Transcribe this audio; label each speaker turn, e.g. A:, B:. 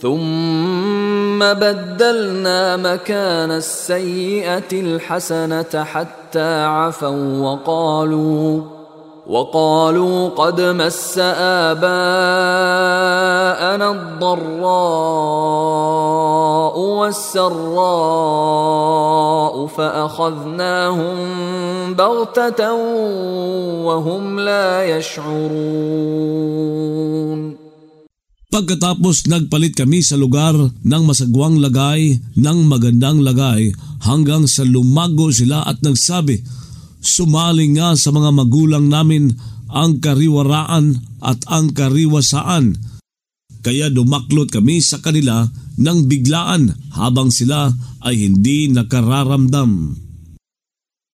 A: ثم بدلنا مكان السيئة الحسنة حتى عفوا وقالوا قد مس آباءنا الضراء والسراء فأخذناهم بغتة وهم لا يشعرون.
B: Pagkatapos nagpalit kami sa lugar ng masagwang lagay, ng magandang lagay, hanggang sa lumago sila at nagsabi, sumali nga sa mga magulang namin ang kariwaraan at ang kariwasaan. Kaya dumaklot kami sa kanila ng biglaan habang sila ay hindi nakararamdam.